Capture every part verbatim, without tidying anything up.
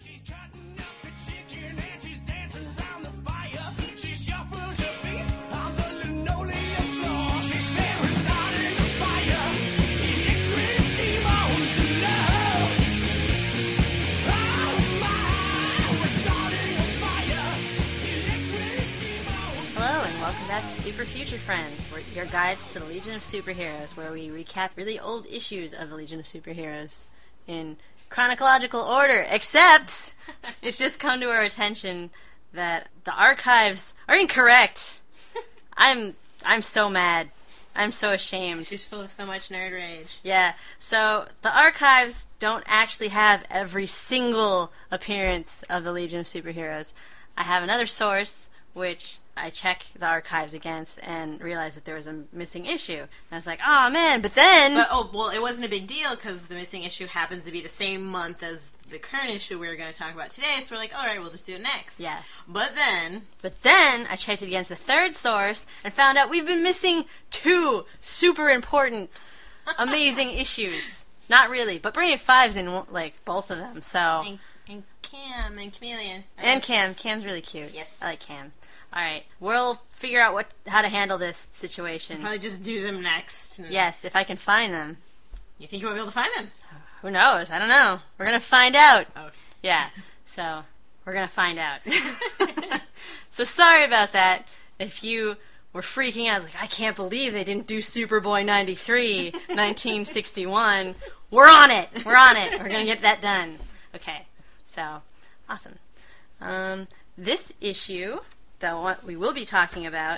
Back to Super Future Friends, we're your guides to the Legion of Superheroes, where we recap really old issues of the Legion of Superheroes in chronological order, except it's just come to our attention that the archives are incorrect. I'm I'm so mad. I'm so ashamed. She's full of so much nerd rage. Yeah, so the archives don't actually have every single appearance of the Legion of Superheroes. I have another source which I check the archives against and realized that there was a missing issue. And I was like, oh man, but then... But, oh, well, it wasn't a big deal because the missing issue happens to be the same month as the current issue we were going to talk about today, so we're like, alright, we'll just do it next. Yeah. But then... But then I checked it against the third source and found out we've been missing two super important, amazing issues. Not really, but Brainiac five's in, like, both of them, so... And, and Cam and Chameleon. And Cam. Cam's really cute. Yes. I like Cam. Alright, we'll figure out what how to handle this situation. We'll probably just do them next. Yes, if I can find them. You think you won't be able to find them? Who knows? I don't know. We're going to find out. Okay. Yeah, so we're going to find out. So sorry about that. If you were freaking out, like, I can't believe they didn't do Superboy ninety-three, nineteen sixty-one. We're on it. We're on it. We're going to get that done. Okay, so awesome. Um, this issue... that what we will be talking about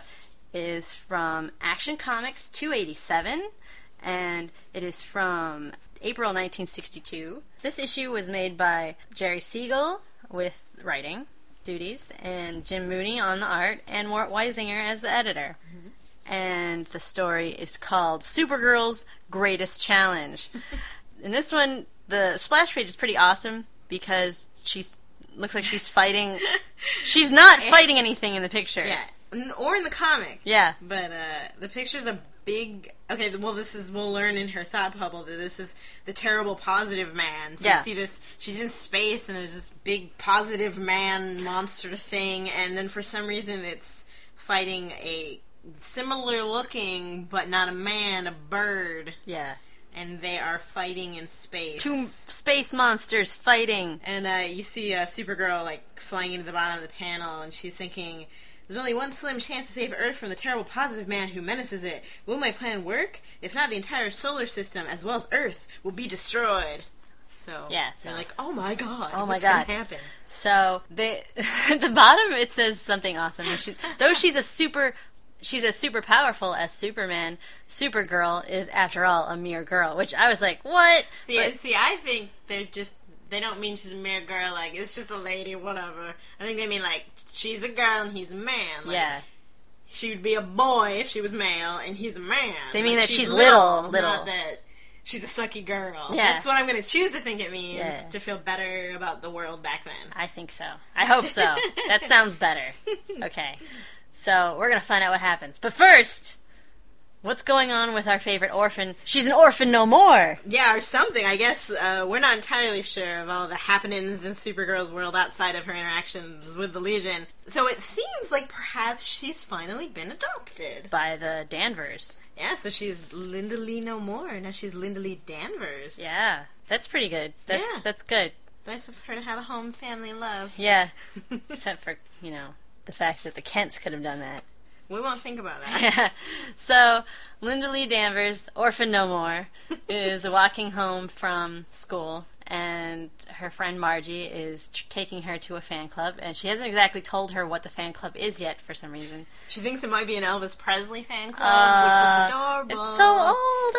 is from Action Comics two eighty-seven, and it is from April nineteen sixty-two. This issue was made by Jerry Siegel with writing duties, and Jim Mooney on the art, and Mort Weisinger as the editor. Mm-hmm. And the story is called Supergirl's Greatest Challenge. In this one, the splash page is pretty awesome because she's looks like she's fighting. She's not fighting anything in the picture. Yeah, or in the comic. Yeah, but uh, the picture's a big. Okay, well, this is we'll learn in her thought bubble that this is the terrible positive man. So yeah. you see this. She's in space, and there's this big positive man monster thing, and then for some reason it's fighting a similar looking, but not a man, a bird. Yeah. And they are fighting in space. Two space monsters fighting. And uh, you see uh, Supergirl like flying into the bottom of the panel, and she's thinking, there's only one slim chance to save Earth from the terrible positive man who menaces it. Will my plan work? If not, the entire solar system, as well as Earth, will be destroyed. So, yeah, so you're like, oh my god, oh my what's god. gonna happen? So, they, at the bottom it says something awesome. She, though she's a super... She's as super powerful as Superman. Supergirl is, after all, a mere girl. Which I was like, what? See, but, see, I think they're just... They don't mean she's a mere girl, like, it's just a lady, whatever. I think they mean, like, she's a girl and he's a man. Like, yeah. She would be a boy if she was male, and he's a man. So they mean like, that she's, she's little, little, little. Not that she's a sucky girl. Yeah. That's what I'm going to choose to think it means, yeah. to feel better about the world back then. I think so. I hope so. That sounds better. Okay. So, we're going to find out what happens. But first, what's going on with our favorite orphan? She's an orphan no more! Yeah, or something. I guess uh, we're not entirely sure of all the happenings in Supergirl's world outside of her interactions with the Legion. So it seems like perhaps she's finally been adopted. By the Danvers. Yeah, so she's Linda Lee no more. Now she's Linda Lee Danvers. Yeah, that's pretty good. That's, yeah. That's good. It's nice for her to have a home, family, and love. Yeah. Except for, you know... the fact that the Kents could have done that. We won't think about that. Yeah. So, Linda Lee Danvers, orphan no more, is walking home from school, and her friend Margie is t- taking her to a fan club, and she hasn't exactly told her what the fan club is yet for some reason. She thinks it might be an Elvis Presley fan club, uh, which is adorable. It's so old!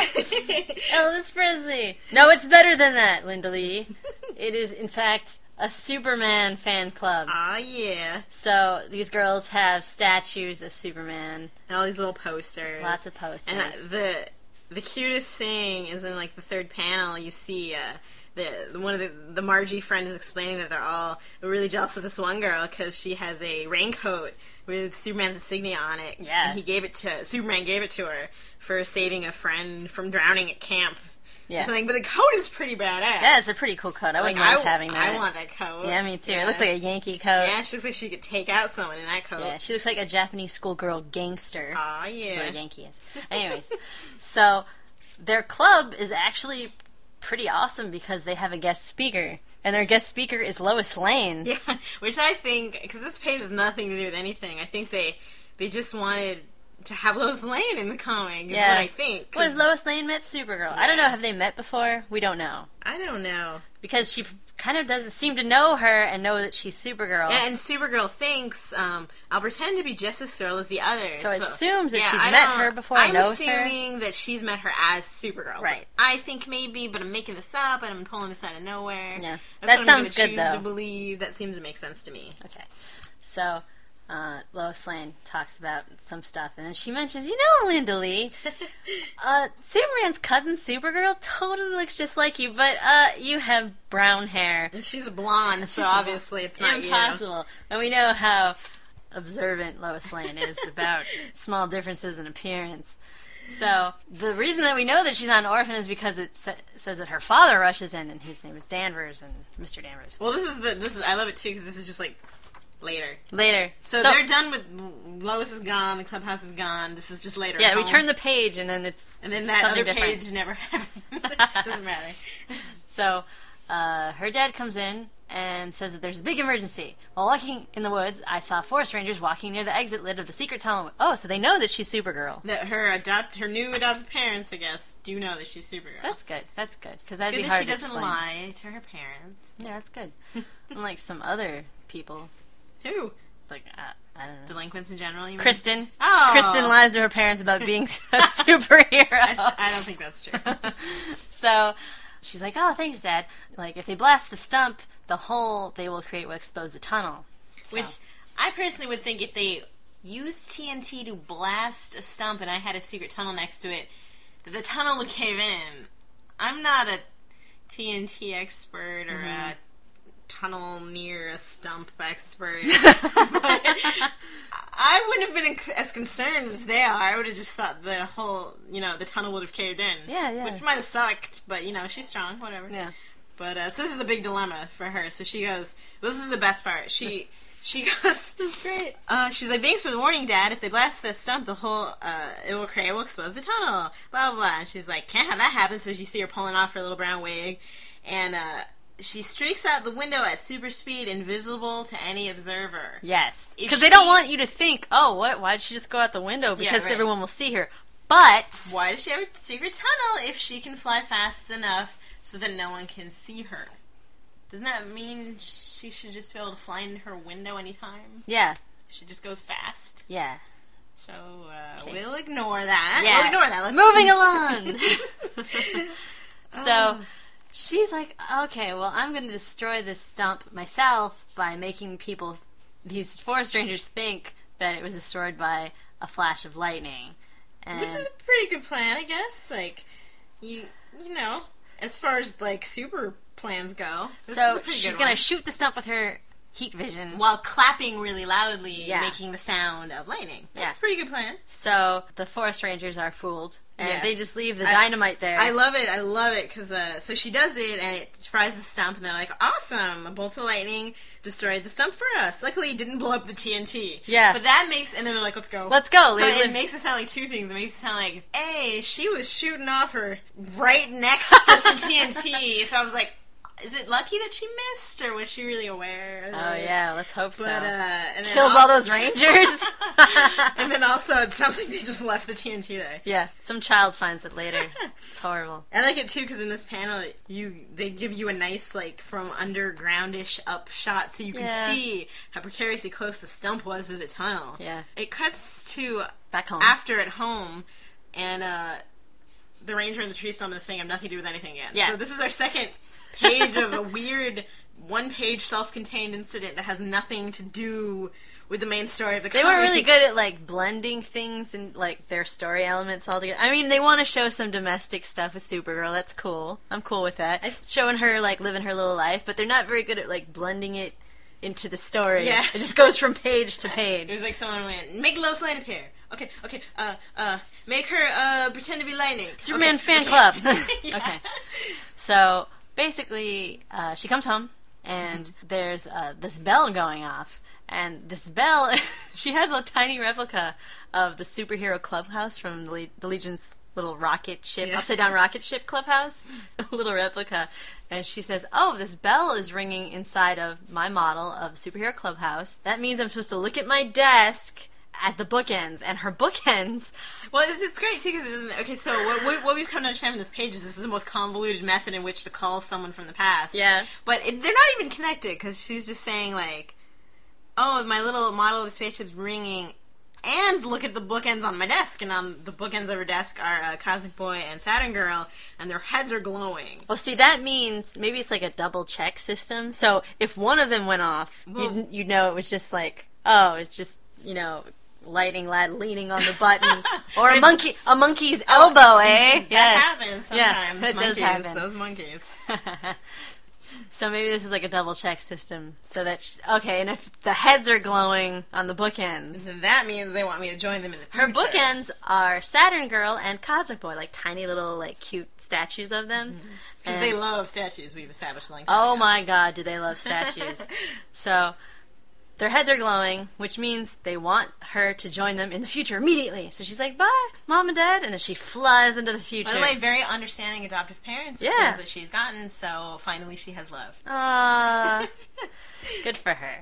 Ah! Elvis Presley! No, it's better than that, Linda Lee. It is, in fact... a Superman fan club. Ah, yeah. So, these girls have statues of Superman. And all these little posters. Lots of posters. And uh, the the cutest thing is in, like, the third panel, you see uh, the one of the, the Margie friend is explaining that they're all really jealous of this one girl because she has a raincoat with Superman's insignia on it. Yeah. And he gave it to, Superman gave it to her for saving a friend from drowning at camp. Yeah. or something. But the coat is pretty badass. Yeah, it's a pretty cool coat. I like, wouldn't mind I, having that. I want that coat. Yeah, me too. Yeah. It looks like a Yankee coat. Yeah, she looks like she could take out someone in that coat. Yeah, she looks like a Japanese schoolgirl gangster. Aw, Which is what yeah. a Yankee is. Anyways, so their club is actually pretty awesome because they have a guest speaker. And their guest speaker is Lois Lane. Yeah, which I think, because this page has nothing to do with anything, I think they they just wanted to have Lois Lane in the comic, is Yeah. what I think. What if Lois Lane met Supergirl? I don't know. Have they met before? We don't know. I don't know. Because she kind of doesn't seem to know her and know that she's Supergirl. Yeah, and Supergirl thinks, um, I'll pretend to be just as thrilled as the others. So it assumes that yeah, she's I met don't- her before I'm and knows her. assuming that she's met her as Supergirl. So Right. I think maybe, but I'm making this up and I'm pulling this out of nowhere. Yeah. That's That what sounds I'm gonna good, choose though. to believe. That seems to make sense to me. Okay. So, uh, Lois Lane talks about some stuff, and then she mentions, you know, Linda Lee, uh, Superman's cousin Supergirl totally looks just like you, but, uh, you have brown hair. And she's blonde, so She's obviously it's not you. Impossible. And we know how observant Lois Lane is about small differences in appearance. So, the reason that we know that she's not an orphan is because it sa- says that her father rushes in, and his name is Danvers, and Mister Danvers. Well, this is the this is I love it too because this is just like later. Later. So, they're done with Lois is gone, the clubhouse is gone. This is just later. Yeah, at we home. turn the page, and then it's and then that something other different. page never happened. Doesn't matter. So, uh, her dad comes in and says that there's a big emergency. While walking in the woods, I saw forest rangers walking near the exit lid of the secret tunnel. Oh, so they know that she's Supergirl. That her adopt her new adopted parents, I guess, do know that she's Supergirl. That's good. That's good because that'd good be that hard she to doesn't explain. lie to her parents. Yeah, that's good. Unlike some other people, Who? like uh, I don't know, Delinquents in general, you mean? Kristen. Oh. Kristen lies to her parents about being a superhero. I, I don't think that's true. So she's like, "Oh, thanks, Dad. Like, if they blast the stump, the hole they will create will expose the tunnel." So. Which I personally would think if they used T N T to blast a stump and I had a secret tunnel next to it, that the tunnel would cave in. I'm not a T N T expert or Mm-hmm. a tunnel near a stump expert. But I wouldn't have been as concerned as they are. I would have just thought the whole, you know, the tunnel would have caved in. Yeah, yeah. Which might have sucked, but, you know, she's strong, whatever. Yeah. But, uh, so this is a big dilemma for her. So she goes, this is the best part. She, she goes, That's great. uh, she's like, thanks for the warning, Dad. If they blast this stump, the whole, uh, it will create, it will expose the tunnel. Blah, blah, blah. And she's like, can't have that happen. So you see her pulling off her little brown wig. And, uh, she streaks out the window at super speed, invisible to any observer. Yes, If because they don't she- want you to think, "Oh, what? Why did she just go out the window?" Because right. everyone will see her. But Why does she have a secret tunnel if she can fly fast enough so that no one can see her? Doesn't that mean she should just be able to fly in her window anytime? yeah, She just goes fast. yeah, So, uh, Okay. we'll ignore that. yeah. We'll ignore that. Let's Moving along. So she's like, "Okay, well, I'm going to destroy this stump myself by making people, these forest rangers, think that it was destroyed by a flash of lightning." And Which is a pretty good plan, I guess. Like, you you know, as far as, like, super plans go. This is so a pretty she's good going to one. shoot the stump with her heat vision. While clapping really loudly, Yeah. making the sound of lightning. That's Yeah. a pretty good plan. So the forest rangers are fooled, and Yes. they just leave the I- dynamite there. I love it. I love it because uh, so she does it and it fries the stump, and they're like, "Awesome! A bolt of lightning destroyed the stump for us. Luckily, it didn't blow up the T N T." Yeah. But that makes, and then they're like, "Let's go, Let's go, So Leland. it makes it sound like two things. It makes it sound like, "Hey, she was shooting off her right next to some T N T." So I was like, "Is it lucky that she missed, or was she really aware?" Oh yeah, let's hope so. But uh, and then Kills al- all those rangers. and then also, it sounds like they just left the T N T there. Yeah, some child finds it later. It's horrible. I like it too because in this panel, you they give you a nice like from undergroundish up shot, so you can Yeah. see how precariously close the stump was to the tunnel. Yeah. It cuts to Back home. after at home, and uh, the ranger and the tree stump and the thing have nothing to do with anything again. Yeah. So this is our second page of a weird one-page self-contained incident that has nothing to do with the main story of the They comic. were really good at like blending things and like their story elements all together. I mean, they want to show some domestic stuff with Supergirl. That's cool. I'm cool with that. Showing her like living her little life, but they're not very good at like blending it into the story. Yeah. It just goes from page to It page. was like someone went, make Lois Lane appear. Okay, okay, uh, uh, make her, uh, pretend to be lightning. Superman okay, fan okay. club. Yeah. Okay. So, basically, uh, she comes home, and mm-hmm. there's uh, this bell going off. And this bell, she has a tiny replica of the superhero clubhouse from the, Le- the Legion's little rocket ship, yeah. upside-down rocket ship clubhouse. A little replica. And she says, oh, this bell is ringing inside of my model of superhero clubhouse. That means I'm supposed to look at my desk at the bookends, and her bookends... Well, it's, it's great, too, because it doesn't... Okay, so what, what, what we've come to understand from this page is this is the most convoluted method in which to call someone from the past. Yeah. But it, they're not even connected, because she's just saying, like, oh, my little model of the spaceship's ringing, and look at the bookends on my desk, and on the bookends of her desk are uh, Cosmic Boy and Saturn Girl, and their heads are glowing. Well, see, that means maybe it's like a double check system. So if one of them went off, well, you'd, you'd know it was just like, oh, it's just, you know... Lightning lad leaning on the button, or a monkey, a monkey's elbow, oh, eh? That yes. happens sometimes. Yeah, it monkeys, does happen. Those monkeys. So maybe this is like a double check system, so that sh- okay. And if the heads are glowing on the bookends, so that means they want me to join them in the future. Her bookends are Saturn Girl and Cosmic Boy, like tiny little like cute statues of them. Because mm-hmm. they love statues. We've established. Like oh my god, do they love statues? So. Their heads are glowing, which means they want her to join them in the future immediately. So she's like, bye, Mom and Dad, and then she flies into the future. By the way, very understanding adoptive parents, it yeah. seems that she's gotten, so finally she has love. Aww. Good for her.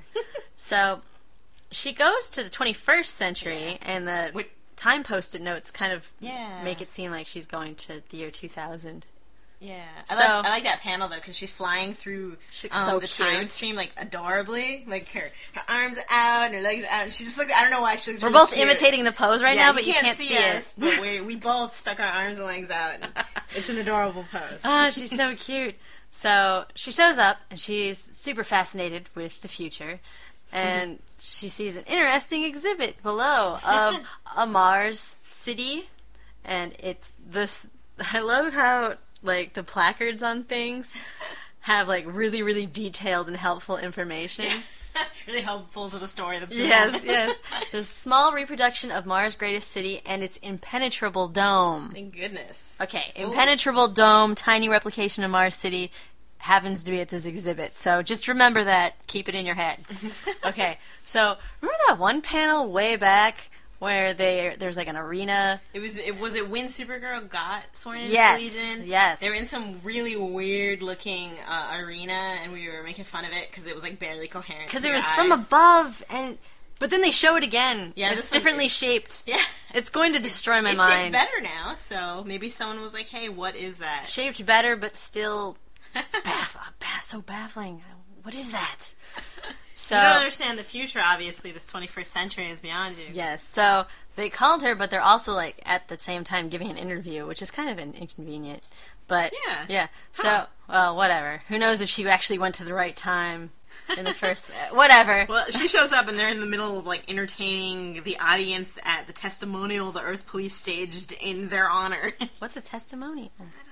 So she goes to the twenty-first century, yeah. and the Wait. time post-it notes kind of yeah. make it seem like she's going to the year two thousand. Yeah, I, so, like, I like that panel though because she's flying through um, so the cute. time stream like adorably. Like her, her arms are out and her legs are out. And she just looks. I don't know why she looks. We're really both cute. imitating the pose right yeah, now, but you can't, you can't see, see us, it. But we we both stuck our arms and legs out. And it's an adorable pose. Oh, she's so cute. So she shows up and she's super fascinated with the future, and she sees an interesting exhibit below of a Mars city, and it's this. I love how. Like, the placards on things have, like, really, really detailed and helpful information. Really helpful to the story that's going Yes, on. yes. The small reproduction of Mars' greatest city and its impenetrable dome. Thank goodness. Okay, Ooh. Impenetrable dome, tiny replication of Mars City, happens to be at this exhibit. So just remember that. Keep it in your head. Okay, so remember that one panel way back where they there's like an arena. It was it was it when Supergirl got sworn into yes, the Legion? Yes. They were in some really weird looking uh, arena, and we were making fun of it because it was like barely coherent. Because it was eyes. From above, and but then they show it again. Yeah, it's differently shaped. Yeah, it's going to destroy my it's mind. It's shaped better now, so maybe someone was like, "Hey, what is that?" Shaped better, but still baff- baff- so baffling. What is that? So, you don't understand the future, obviously. This twenty-first century is beyond you. Yes, so they called her, but they're also, like, at the same time giving an interview, which is kind of an inconvenient. But, yeah. yeah. So, huh. well, whatever. Who knows if she actually went to the right time in the first... uh, whatever. Well, she shows up, and they're in the middle of, like, entertaining the audience at the testimonial the Earth Police staged in their honor. What's a testimonial?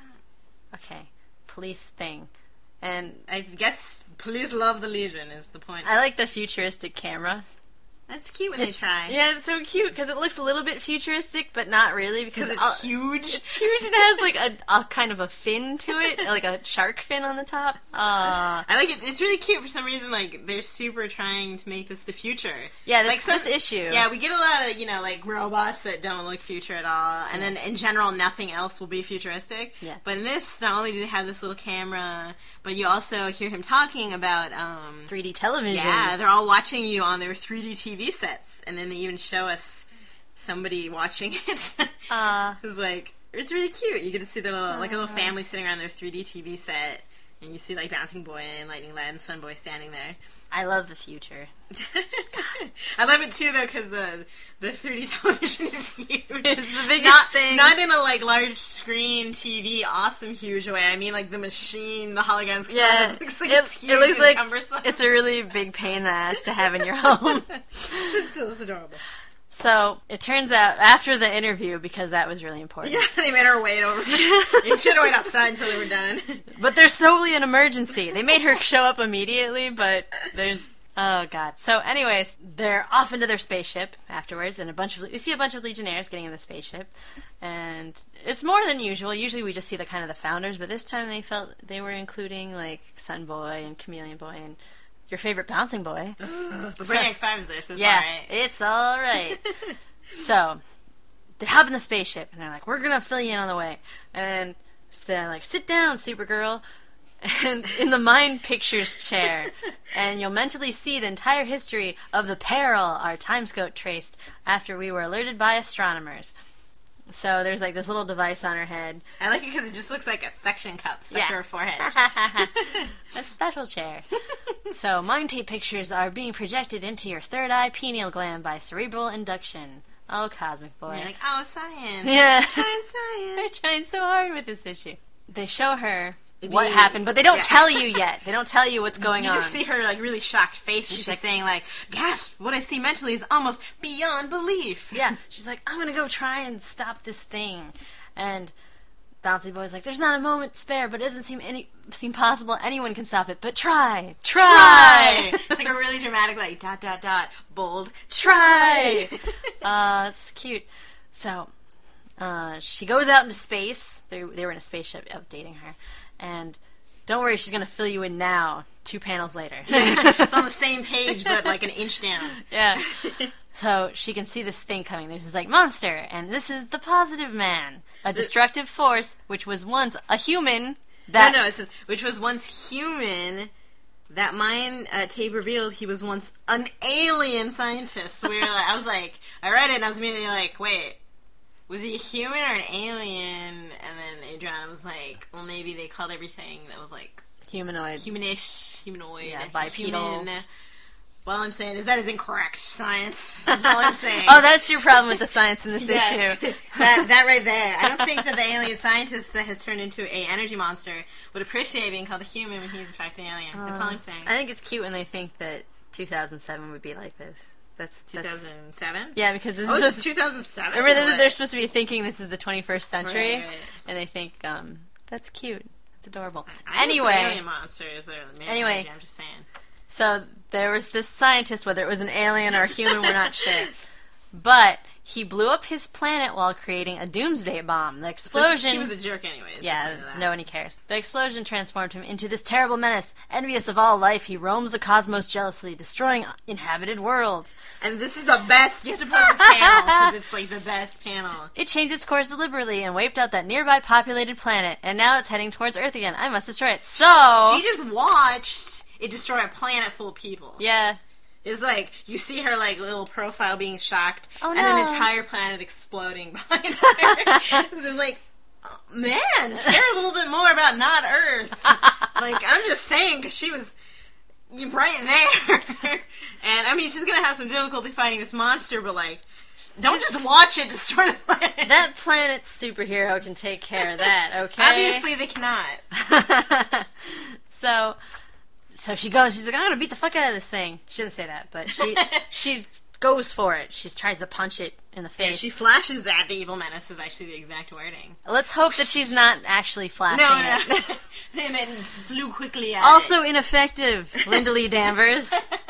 Okay. Police thing. And I guess police love the Legion is the point. I like the futuristic camera. That's cute when it's, they try. Yeah, it's so cute because it looks a little bit futuristic, but not really because it's all, huge. It's huge and it has like a, a kind of a fin to it, like a shark fin on the top. Uh, I like it. It's really cute for some reason. Like they're super trying to make this the future. Yeah, this, like, some, this issue. Yeah, we get a lot of you know like robots that don't look future at all, and then in general nothing else will be futuristic. Yeah. But in this, not only do they have this little camera, but you also hear him talking about um, three D television. Yeah, they're all watching you on their three D T V sets. And then they even show us somebody watching it. Uh, it's like, it's really cute. You get to see their little, uh, like a little family sitting around their three D T V set. And you see, like, Bouncing Boy and Lightning Lad and Sun Boy standing there. I love the future. I love it, too, though, because the, the three D television is huge. It's the biggest not, thing. Not in a, like, large screen T V, awesome, huge way. I mean, like, the machine, the holograms. Yeah. It looks like it, it's huge it looks and like cumbersome. It's a really big pain in the ass to have in your home. It's still adorable. So, it turns out, after the interview, because that was really important. Yeah, they made her wait over. You should have waited outside until they were done. But there's solely an emergency. They made her show up immediately, but there's Oh, God. So, anyways, they're off into their spaceship afterwards, and a bunch of... We see a bunch of Legionnaires getting in the spaceship, and it's more than usual. Usually we just see the kind of the founders, but this time they felt they were including, like, Sun Boy and Chameleon Boy and your favorite Bouncing Boy. The Brainiac five is there, so it's yeah, all right. it's all right. So, they hop in the spaceship, and they're like, we're gonna fill you in on the way. And so they're like, sit down, Supergirl. And in the Mind Pictures chair, and you'll mentally see the entire history of the peril our timescope traced after we were alerted by astronomers. So there's like this little device on her head. I like it because it just looks like a suction cup stuck Yeah. to her forehead. A special chair. So Mind Tape Pictures are being projected into your third eye pineal gland by cerebral induction. Oh, Cosmic Boy. And you're like, oh, science. Yeah. Trying science. They're trying so hard with this issue. They show her what You- happened, but they don't yeah. tell you yet. They don't tell you what's going you on. just see her like really shocked face. She's, She's like like- saying like, "Gasp! What I see mentally is almost beyond belief." Yeah, she's like, I'm gonna go try and stop this thing, and Bouncy Boy's like, there's not a moment spare, but it doesn't seem any seem possible anyone can stop it. But try, try, Try. It's like a really dramatic like dot dot dot bold. try. uh, it's cute. So, uh, she goes out into space. They they were in a spaceship updating her, and don't worry, she's gonna fill you in now. Two panels later. It's on the same page, but like an inch down. Yeah. So she can see this thing coming. There's this like monster, and this is the Positive Man, a destructive force which was once a human. That no, no, it says, which was once human. That Mind uh, tape revealed he was once an alien scientist. We were like, I was like, I read it and I was immediately like, wait, was he a human or an alien? And then Adriana was like, well, maybe they called everything that was like humanoid. humanish, humanoid, Yeah, human. bipedal. All I'm saying is that is incorrect science. That's all I'm saying. Oh, that's your problem with the science in this Yes. issue. that that right there. I don't think that the alien scientist that has turned into a energy monster would appreciate being called a human when he's in fact an alien. That's all I'm saying. I think it's cute when they think that two thousand seven would be like this. That's, that's two thousand seven? Yeah, because this Oh, is this is just, two thousand seven? remember that they're supposed to be thinking this is the twenty-first century, Right, right. and they think um, that's cute. It's adorable. I know some Anyway, alien monsters are maybe Anyway. energy, I'm just saying. so there was this scientist, whether it was an alien or a human, we're not sure. But he blew up his planet while creating a doomsday bomb. The So explosion... he was a jerk anyways. Yeah, according to that. no one cares. The explosion transformed him into this terrible menace. Envious of all life, he roams the cosmos jealously, destroying inhabited worlds. And this is the best. You have to post this panel because it's like the best panel. It changed its course deliberately and wiped out that nearby populated planet, and now it's heading towards Earth again. I must destroy it. So... She just watched it destroy a planet full of people. Yeah. It's like, you see her, like, little profile being shocked, Oh, and no. an entire planet exploding behind her. It's like, oh, man, care a little bit more about not Earth. Like, I'm just saying, because she was right there. And, I mean, she's gonna have some difficulty fighting this monster, but, like, don't just watch it destroy the planet. That planet's superhero can take care of that, okay? Obviously, they cannot. so... So she goes, she's like, I'm gonna beat the fuck out of this thing. She didn't say that, but she she goes for it. She tries to punch it in the face. And she flashes at the evil menace is actually the exact wording. Let's hope that she's not actually flashing No, it. no. And then flew quickly at Also it. ineffective, Linda Lee Danvers.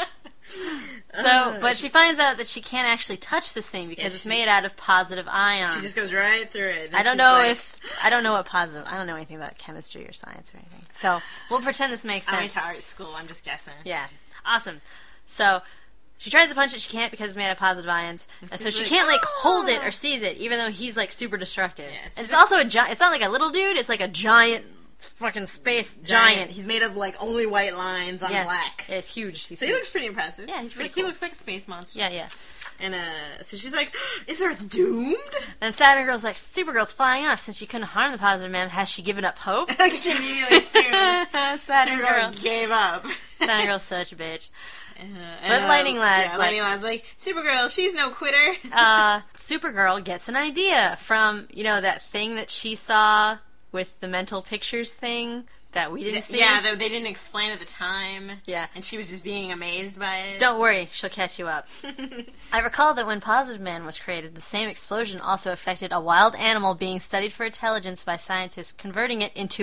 So, but she finds out that she can't actually touch this thing because Yeah, it's she- made out of positive ions. She just goes right through it. Then I don't she's know like, if I don't know what positive. I don't know anything about chemistry or science or anything. So we'll pretend this makes I sense. went to art school. I'm just guessing. Yeah, awesome. So she tries to punch it, she can't because it's made of positive ions, and so she's she like, can't like hold it "Ah!" or seize it, even though he's like super destructive. Yeah, and she's it's like- also a giant. It's not like a little dude. It's like a giant, fucking space giant. He's made of like only white lines on Yes, black. it's huge. He's So he huge. looks pretty impressive. Yeah, he's pretty He cool. looks like a space monster. Yeah, yeah. And uh, so she's like, "Is Earth doomed?" And Saturn Girl's like, Supergirl's flying off. Since she couldn't harm the positive man, has she given up hope? Like she immediately assumes Saturn Girl. Supergirl gave up. Saturn Girl's such a bitch. Uh, But and, Lightning uh, Lad's yeah, like- Lightning Lad's like, Supergirl, she's no quitter. Uh, Supergirl gets an idea from, you know, that thing that she saw with the mental pictures thing that we didn't see. Yeah, they, they didn't explain at the time. Yeah. And she was just being amazed by it. Don't worry, she'll catch you up. I recall that when Positive Man was created, the same explosion also affected a wild animal being studied for intelligence by scientists, converting it into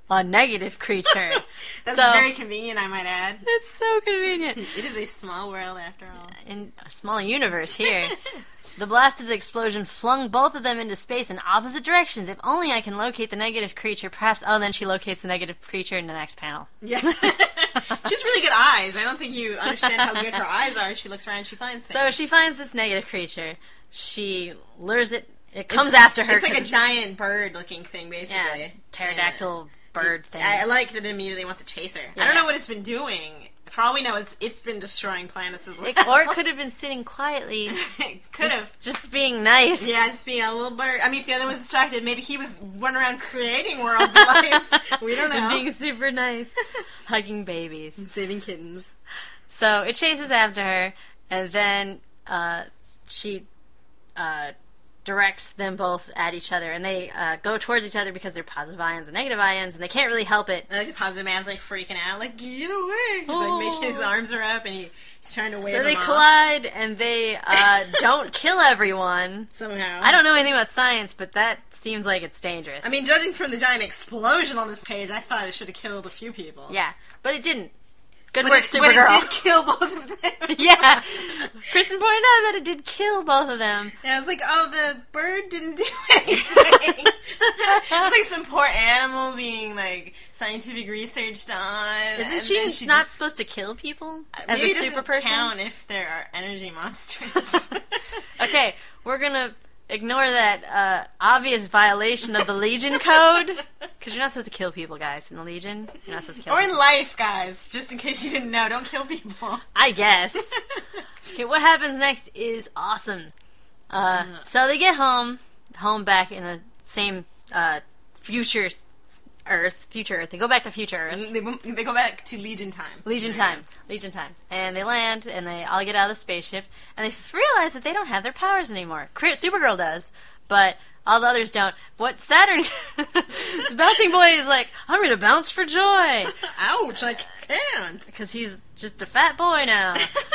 a negative creature. That's so, very convenient, I might add. It's so convenient. It is a small world, after all. In a small universe here. The blast of the explosion flung both of them into space in opposite directions. If only I can locate the negative creature, perhaps... Oh, then she locates the negative creature in the next panel. Yeah. She has really good eyes. I don't think you understand how good her eyes are. She looks around and she finds things. So she finds this negative creature. She lures it... It comes it's, after her. It's like a giant bird-looking thing, basically. Yeah, pterodactyl yeah. bird it, thing. I, I like that it immediately wants to chase her. Yeah. I don't know what it's been doing. For all we know, it's it's been destroying planets as well. It, or it could have been sitting quietly. It could have. Just, just being nice. Yeah, just being a little bird. I mean, if the other was distracted, maybe he was running around creating worlds of life. We don't know. And being super nice. Hugging babies. And saving kittens. So it chases after her, and then uh, she... Uh, directs them both at each other, and they uh, go towards each other because they're positive ions and negative ions, and they can't really help it. And, like, the positive man's like freaking out, like, get away! He's oh. like making his arms are up, and he, he's trying to wave So them they off. collide, and they uh, don't kill everyone. Somehow. I don't know anything about science, but that seems like it's dangerous. I mean, judging from the giant explosion on this page, I thought it should have killed a few people. Yeah, but it didn't. Good but work, it, Supergirl. But it did kill both of them. Yeah. Kristen pointed out that it did kill both of them. Yeah, I was like, oh, the bird didn't do anything. It's like some poor animal being, like, scientific researched on. Isn't she, she not just, supposed to kill people as maybe a super person? Maybe it doesn't count if there are energy monsters. Okay, we're gonna ignore that uh, obvious violation of the Legion code. Because you're not supposed to kill people, guys. In the Legion, you're not supposed to kill or people. Or in life, guys. Just in case you didn't know, don't kill people. I guess. Okay, what happens next is awesome. Uh, so they get home, home back in the same uh, future Earth, future Earth. They go back to future Earth. They, they go back to Legion time. Legion time. Legion time. And they land, and they all get out of the spaceship, and they realize that they don't have their powers anymore. Supergirl does, but all the others don't. What Saturn... the bouncing boy is like, I'm going to bounce for joy. Ouch, I can't. Because he's just a fat boy now.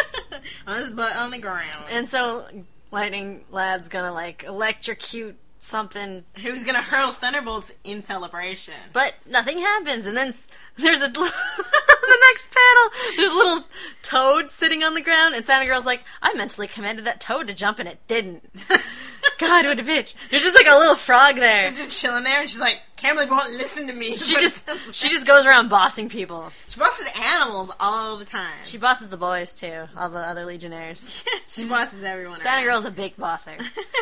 On his butt on the ground. And so Lightning Lad's going to, like, electrocute something. Who's gonna hurl thunderbolts in celebration? But nothing happens, and then there's a the next panel. There's a little toad sitting on the ground, and Santa Girl's like, "I mentally commanded that toad to jump, and it didn't." God, what a bitch! There's just like a little frog there. It's just chilling there, and she's like, "Can't believe won't listen to me." She just she just goes around bossing people. She bosses animals all the time. She bosses the boys too, all the other Legionnaires. She bosses everyone. Santa around. Girl's a big bosser.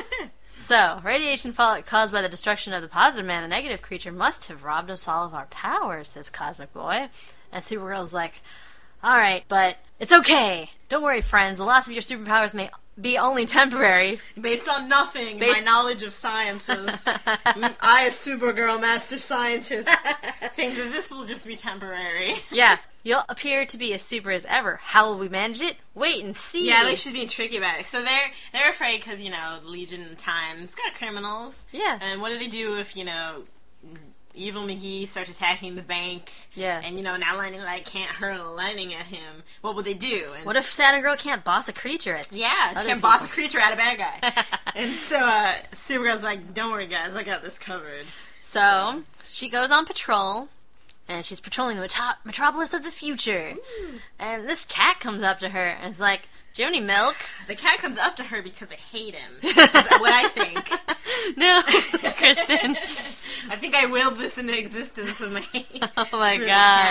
So, radiation fallout caused by the destruction of the positive man, a negative creature, must have robbed us all of our powers, says Cosmic Boy. And Supergirl's like, alright, but it's okay. Don't worry, friends. The loss of your superpowers may be only temporary. Based on nothing, Based- my knowledge of sciences. I, as Supergirl Master Scientist, think that this will just be temporary. Yeah. You'll appear to be as super as ever. How will we manage it? Wait and see. Yeah, like she's being tricky about it. So they're they're afraid because, you know, Legion times got criminals. Yeah. And what do they do if, you know, Evil McGee starts attacking the bank? Yeah. And, you know, now Lightning Light can't hurl lightning at him. What would they do? And what if Saturn Girl can't boss a creature at Yeah, she can't people? boss a creature at a bad guy. And so uh, Supergirl's like, don't worry, guys, I got this covered. So, so. she goes on patrol. And she's patrolling the metro- metropolis of the future. Ooh. And this cat comes up to her and is like, do you have any milk? The cat comes up to her because I hate him. That's what I think. No, Kristen. I think I willed this into existence with my hate. Oh my god.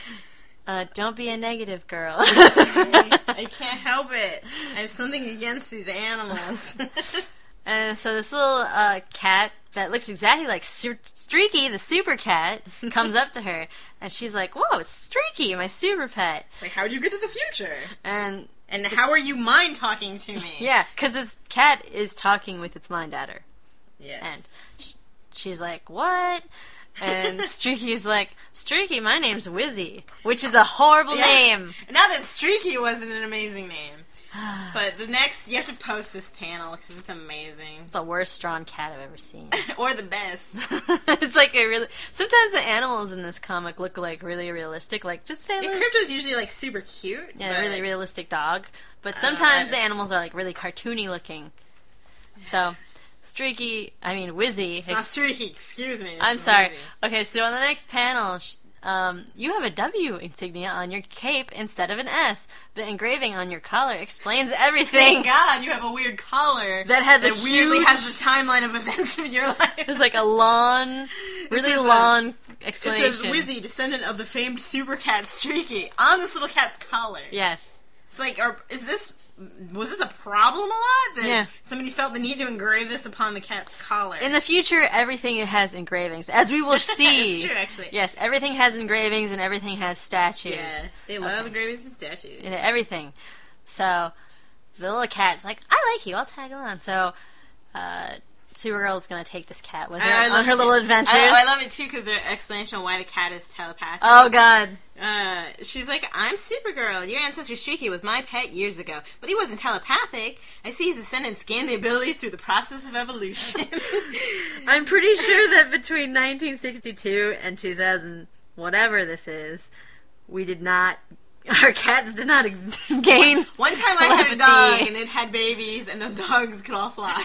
Uh, don't be a negative girl. I can't help it. I have something against these animals. And so this little uh, cat that looks exactly like Su- Streaky, the super cat, comes up to her, and she's like, whoa, it's Streaky, my super pet. Like, how'd you get to the future? And and how are you mind talking to me? Yeah, because this cat is talking with its mind at her. Yes. And sh- she's like, what? And Streaky's like, Streaky, my name's Wizzy, which is a horrible yeah. name. Not that Streaky wasn't an amazing name. But the next, you have to post this panel because it's amazing. It's the worst drawn cat I've ever seen. Or the best. It's like a really... Sometimes the animals in this comic look like really realistic, like just... Yeah, Crypto's usually like super cute. Yeah, but... a really realistic dog. But sometimes uh, the animals are like really cartoony looking. So, Streaky, I mean, Wizzy. It's not Streaky, excuse me. I'm It's sorry. Wizzy. Okay, so on the next panel, sh- um, you have a W insignia on your cape instead of an S. The engraving on your collar explains everything. Thank God you have a weird collar That has a that weirdly huge- has the timeline of events of your life. It's like a long, really says, uh, long It explanation. says Wizzy, descendant of the famed super cat Streaky, on this little cat's collar. Yes. It's like, are, is this, was this a problem a lot? That Yeah. somebody felt the need to engrave this upon the cat's collar? In the future, everything has engravings, as we will see. That's true, actually. Yes, everything has engravings and everything has statues. Yeah, they love engravings and statues. And everything. So, the little cat's like, I like you, I'll tag along. So, uh, Supergirl's gonna take this cat with her I- I on love her it little too. adventures. I, I love it too because the explanation of why the cat is telepathic. Oh, God. Uh, she's like, I'm Supergirl. Your ancestor Streaky was my pet years ago, but he wasn't telepathic. I see his descendants gain the ability through the process of evolution. I'm pretty sure that between nineteen sixty-two and two thousand, whatever this is, we did not, our cats did not ex- gain One time I had a dog telepathy. and it had babies and those dogs could all fly.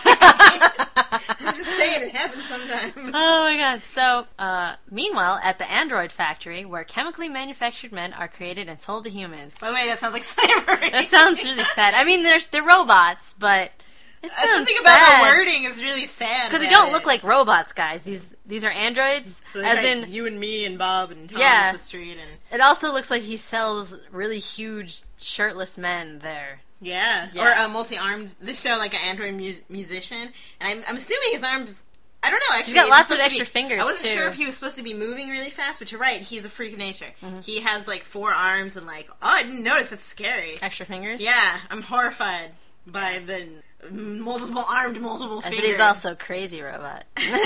I'm just saying it happens sometimes. Oh my god. So, uh, meanwhile, at the android factory, where chemically manufactured men are created and sold to humans. By the way, that sounds like slavery. That sounds really sad. I mean, there's, they're robots, but it Uh, sounds Something about sad. the wording is really sad. Because they about don't it. look like robots, guys. These these are androids. So as like in, you and me and Bob and Tom Yeah. up the street and it also looks like he sells really huge shirtless men there. yeah, Yeah. or a multi-armed. This show like an android mus- musician, and I'm, I'm assuming his arms. I don't know. Actually, got is lots he of supposed to extra be- fingers, I wasn't too. sure if he was supposed to be moving really fast, but you're right. He's a freak of nature. Mm-hmm. He has like four arms and like oh, I didn't notice. That's scary. Extra fingers? Yeah, I'm horrified by the multiple armed, multiple But fingers. he's also a crazy robot.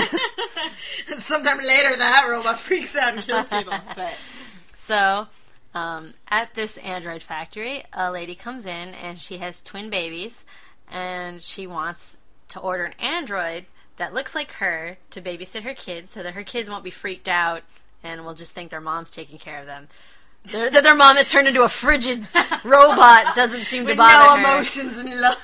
Sometime later, that robot freaks out and kills people. But So, um, at this android factory, a lady comes in and she has twin babies, and she wants to order an android that looks like her to babysit her kids so that her kids won't be freaked out and will just think their mom's taking care of them. Their, that their mom has turned into a frigid robot doesn't seem to with bother no her. emotions and love.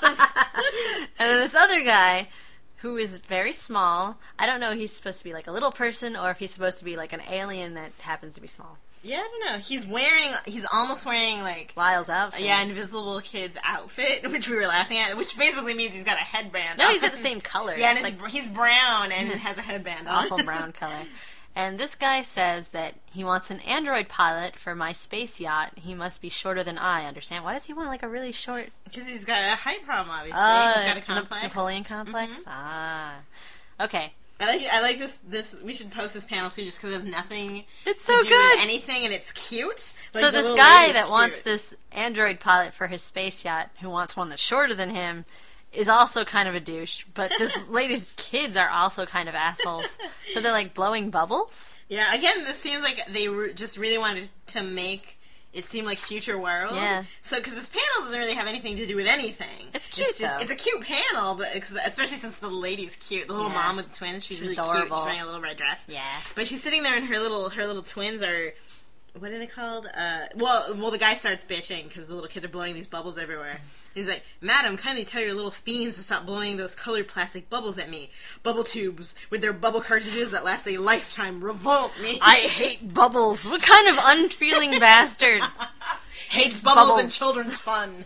And then this other guy, who is very small, I don't know if he's supposed to be like a little person or if he's supposed to be like an alien that happens to be small. Yeah, I don't know. He's wearing, he's almost wearing, like, Lyle's outfit. yeah, Invisible Kid's outfit, which we were laughing at, which basically means he's got a headband No, on. he's got the same color. Yeah, and It's it's like he's brown and has a headband on. awful brown color. And this guy says that he wants an android pilot for my space yacht. He must be shorter than I, understand? Why does he want like a really short... Because he's got a height problem, obviously. Uh, he's got a Nap- complex. Napoleon complex? Mm-hmm. Ah. Okay. I like, I like this, this, we should post this panel too, just because it has nothing It's to so do good. with anything, and it's cute. Like, So the this little guy lady is that cute. wants this android pilot for his space yacht, who wants one that's shorter than him, is also kind of a douche. But this lady's kids are also kind of assholes. So they're like blowing bubbles? Yeah, again, this seems like they re- just really wanted to make it seem like future world. Yeah. So, because this panel doesn't really have anything to do with anything. It's cute, It's just, though. it's a cute panel, but it's, especially since the lady's cute. The little Yeah. mom with the twins, she's, She's really adorable. cute. She's wearing a little red dress. Yeah. But she's sitting there, and her little her little twins are. What are they called? Uh, well, well, the guy starts bitching because the little kids are blowing these bubbles everywhere. He's like, "Madam, kindly tell your little fiends to stop blowing those colored plastic bubbles at me. Bubble tubes with their bubble cartridges that last a lifetime revolt me." I hate bubbles. What kind of unfeeling bastard hates hates bubbles, bubbles? and children's fun.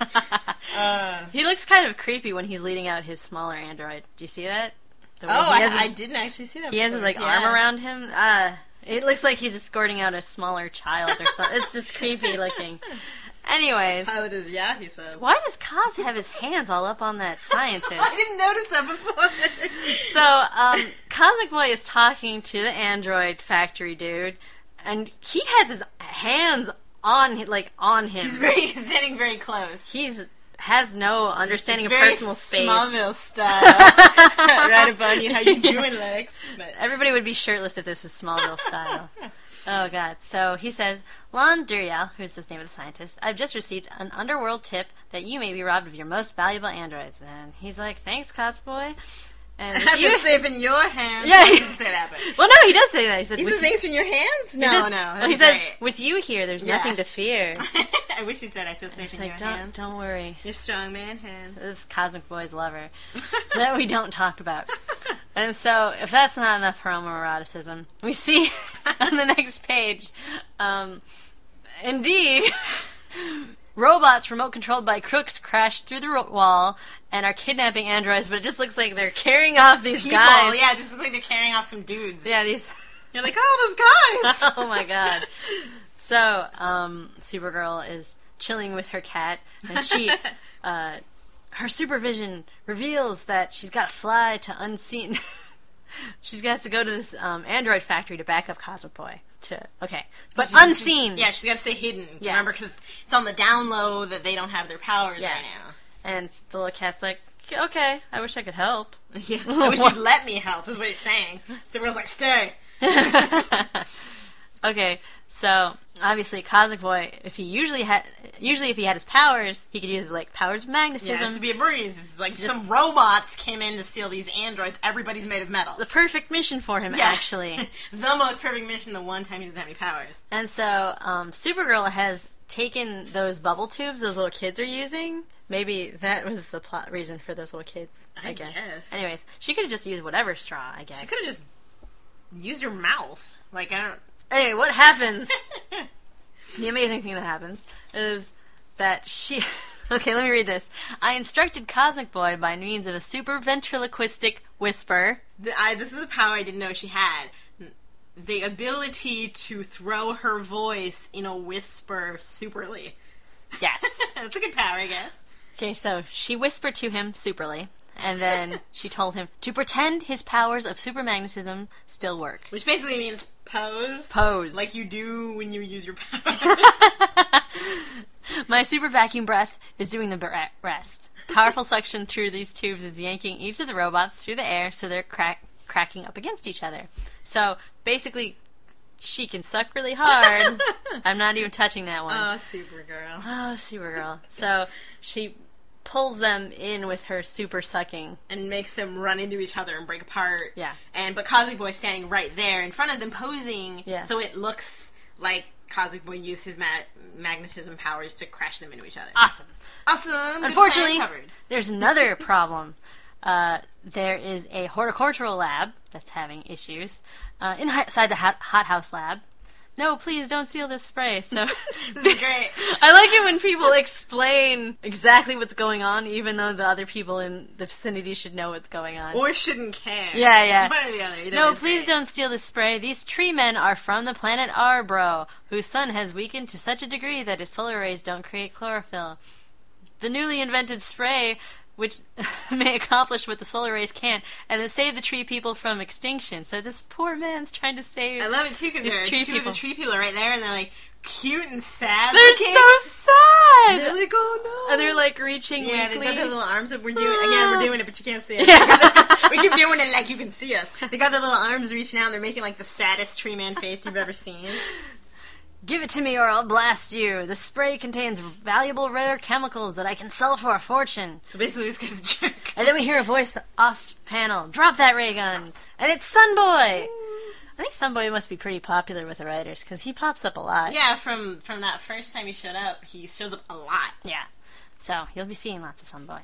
uh, He looks kind of creepy when he's leading out his smaller android. Do you see that? The way oh, he I, has his, I didn't actually see that. he has his before. like Yeah. arm around him. Uh, it looks like he's escorting out a smaller child or something. It's just creepy looking. Anyways, Pilot is yeah, he says. why does Kaz have his hands all up on that scientist? I didn't notice that before. So, um, Cosmic Boy is talking to the android factory dude, and he has his hands on, like, on him. he's very he's standing very close. He's has no understanding It's of very personal space. Smallville style, right above you. How you doing, Lex? But Everybody would be shirtless if this was Smallville style. Oh, God. So he says, Lon Duriel, who's the name of the scientist, I've just received an underworld tip that you may be robbed of your most valuable androids. And he's like, thanks, Cosboy. And if I'm you... safe in your hands. Yeah, he he- didn't say that, but Well, no, he does say that. He said, he with says thanks in your hands. No, he says, no. well, he that's says, great. with you here, there's Yeah. nothing to fear. I wish he said, I feel safe It's in like, your don't, hands. don't worry. Your strong man hand. This is Cosmic Boy's lover that we don't talk about. And so, if that's not enough homoeroticism, we see on the next page, um, indeed, robots remote controlled by crooks crash through the ro- wall and are kidnapping androids, but it just looks like they're carrying off these People, guys. yeah, it just looks like they're carrying off some dudes. Yeah, these... You're like, oh, those guys! Oh my god. So, um, Supergirl is chilling with her cat, and she, uh, her supervision reveals that she's got to fly to unseen. She's got to go to this um, android factory to back up Cosmic Boy. To okay, but She's- unseen. Yeah, she's got to stay hidden. Yeah. Remember, because it's on the down low that they don't have their powers Yeah. right now. And the little cat's like, okay, I wish I could help. Yeah, I wish you'd let me help, is what it's saying. Supergirl's like, stay. Okay, so obviously Cosmic Boy, if he usually had, usually if he had his powers, he could use his like powers of magnetism. Yeah, this would be a breeze. It's like some robots came in to steal these androids. Everybody's made of metal. The perfect mission for him, Yeah. actually. The most perfect mission the one time he doesn't have any powers. And so, um, Supergirl has taken those bubble tubes those little kids are using. Maybe that was the plot reason for those little kids, I, I guess. guess. Anyways, she could have just used whatever straw, I guess. She could have just used her mouth. Like, I don't... Anyway, what happens, the amazing thing that happens, is that she... Okay, let me read this. I instructed Cosmic Boy by means of a super ventriloquistic whisper. The, I, this is a power I didn't know she had. The ability to throw her voice in a whisper superly. Yes. That's a good power, I guess. Okay, so she whispered to him superly, and then she told him to pretend his powers of supermagnetism still work. Which basically means pose. Pose. Like you do when you use your powers. My super vacuum breath is doing the bre- rest. Powerful suction through these tubes is yanking each of the robots through the air so they're crack- cracking up against each other. So, basically, she can suck really hard. I'm not even touching that one. Oh, Supergirl. Oh, Supergirl. So, she pulls them in with her super sucking. And makes them run into each other and break apart. Yeah. And but Cosmic Boy's standing right there in front of them, posing. Yeah. So it looks like Cosmic Boy used his ma- magnetism powers to crash them into each other. Awesome. Awesome. Good Unfortunately, plan covered. there's another problem. Uh, there is a horticultural lab that's having issues uh, inside the hot, hothouse lab. No, please don't steal this spray. So This is great. I like it when people explain exactly what's going on, even though the other people in the vicinity should know what's going on. Or shouldn't care. Yeah, yeah. It's one or the other. Either No, way is please great. don't steal this spray. These tree men are from the planet Arbro, whose sun has weakened to such a degree that its solar rays don't create chlorophyll. The newly invented spray, which may accomplish what the solar rays can't, and then save the tree people from extinction. So this poor man's trying to save. I love it too because These there are tree two people. of the tree people are right there, and they're like cute and sad. They're looking. so sad. They're like, oh no. and they're like reaching yeah, they've weakly. got their little arms up. We're doing again. We're doing it, but you can't see us. Yeah. We keep doing it like you can see us. They got their little arms reaching out, and they're making like the saddest tree man face you've ever seen. Give it to me or I'll blast you. The spray contains valuable rare chemicals that I can sell for a fortune. So basically, this guy's a jerk. And then we hear a voice off panel. Drop that ray gun. And it's Sunboy. I think Sunboy must be pretty popular with the writers because he pops up a lot. Yeah, from from that first time he showed up, he shows up a lot. Yeah. So you'll be seeing lots of Sunboy.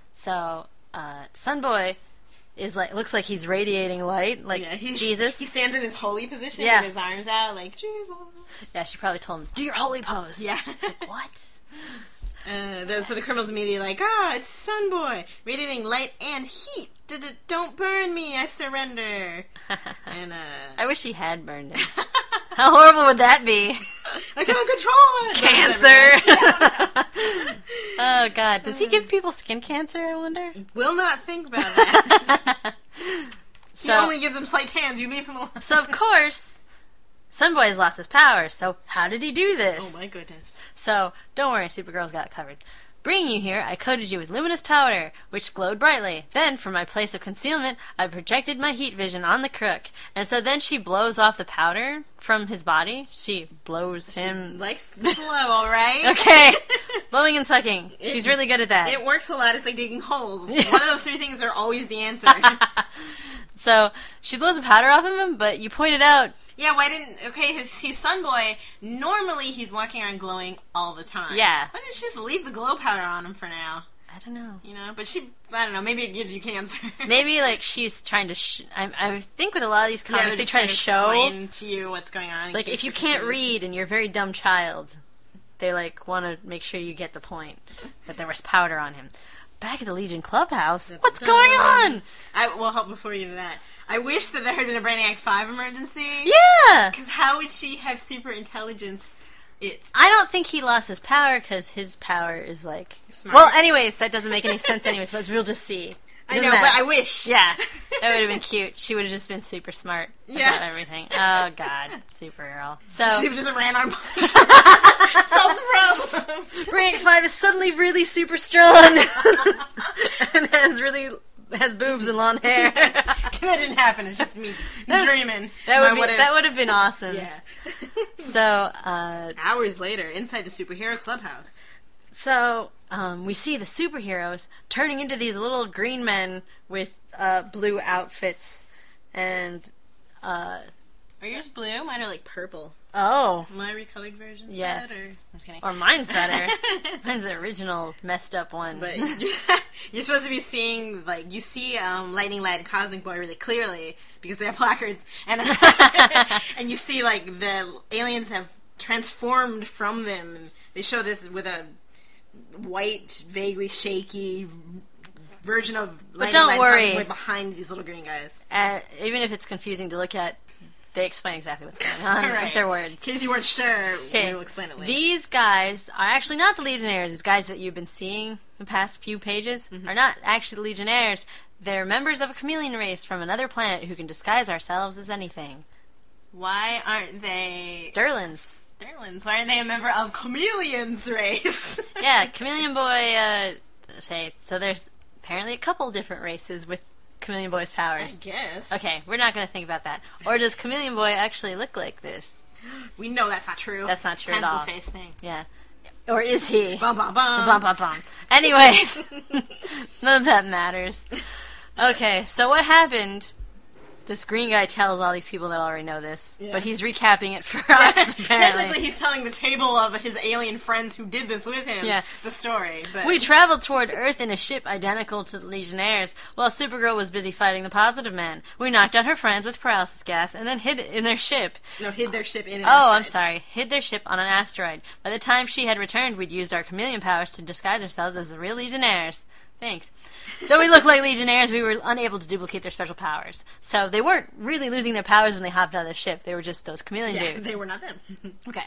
So uh, Sunboy is like looks like he's radiating light, like Yeah, he's, Jesus. He stands in his holy position Yeah. with his arms out, like Jesus. Yeah, she probably told him, "Do your holy pose." Yeah. He's like, "What?" Uh, the, so the criminals immediately like, ah, it's Sunboy, radiating light and heat. D-d- Don't burn me, I surrender. And uh, I wish he had burned him. How horrible would that be? I can't control it. Cancer. Oh God, does he give people skin cancer? I wonder. Will not think about that. He So, only gives him slight hands. You leave him alone. so of course, Sunboy has lost his powers. So how did he do this? Oh my goodness. So, don't worry, Supergirl's got it covered. Bringing you here, I coated you with luminous powder, which glowed brightly. Then, from my place of concealment, I projected my heat vision on the crook. And so then she blows off the powder from his body. She blows him... Likes to blow, all right. Okay, Blowing and sucking. It, She's really good at that. It works a lot. It's like digging holes. One of those three things are always the answer. So, she blows a powder off of him, but you pointed out... Yeah, why didn't... Okay, his, his sun boy, normally he's walking around glowing all the time. Yeah. Why didn't she just leave the glow powder on him for now? I don't know. You know, but she... I don't know, maybe it gives you cancer. Maybe, like, she's trying to... Sh- I, I think with a lot of these comics, yeah, they try to show... explain to you what's going on. Like, if you can't read and you're a very dumb child, they, like, want to make sure you get the point that there was powder on him. Back at the Legion Clubhouse, what's going on? I will help before you get to that. I wish that there had been a Brainiac five emergency. Yeah! Because how would she have super intelligence it? I don't think he lost his power, because his power is, like... Smart. Well, anyways, that doesn't make any sense anyways, but we'll just see. It I know, doesn't matter. but I wish. Yeah, that would have been cute. She would have just been super smart Yeah. about everything. Oh, God. Supergirl. So, She just ran on punch. Solve the problem. Brainiac five is suddenly really super strong. And has really... has boobs and long hair. That didn't happen. It's just me dreaming. That My would be, what ifs. that would have been awesome. Yeah. So, uh, Hours later, inside the superhero clubhouse. so um, we see the superheroes turning into these little green men with uh, blue outfits, and uh, Are yours blue? Mine are like purple. oh, My recolored version. Yes. Better. I'm just kidding. or mine's better. Mine's the original messed up one. But you're supposed to be seeing, like, you see um, Lightning Lad and Cosmic Boy really clearly because they have placards, and and you see, like, the aliens have transformed from them. And they show this with a white, vaguely shaky version of Lightning don't Lad and worry. Cosmic Boy behind these little green guys. Uh, even if it's confusing to look at, they explain exactly what's going on Right. with their words. In case you weren't sure, Okay, we'll explain it later. these guys are actually not the Legionnaires. These guys that you've been seeing the past few pages Mm-hmm. are not actually the Legionnaires. They're members of a chameleon race from another planet who can disguise ourselves as anything. Why aren't they... Derlins. Derlins? Why aren't they a member of Chameleon's race? Yeah, Chameleon Boy, uh, say, so there's apparently a couple different races with Chameleon Boy's I powers. guess. Okay, we're not going to think about that. Or does Chameleon Boy actually look like this? We know that's not true. That's not It's true at all. Face thing. Yeah. Or is he? Bum, bum, bum. Bum, bum, bum. Anyways, none of that matters. Okay, so what happened? This green guy tells all these people that already know this, Yeah. but he's recapping it for us, apparently. Technically, he's telling the table of his alien friends who did this with him Yeah. the story. But We traveled toward Earth in a ship identical to the Legionnaires, while Supergirl was busy fighting the Positive Man. We knocked out her friends with paralysis gas and then hid in their ship. no, hid their ship in an Oh, I'm asteroid. sorry. Hid their ship on an asteroid. By the time she had returned, we'd used our chameleon powers to disguise ourselves as the real Legionnaires. Thanks. Though we looked like Legionnaires, we were unable to duplicate their special powers. So they weren't really losing their powers when they hopped out of the ship. They were just those chameleon Yeah, dudes. they were not them. Okay.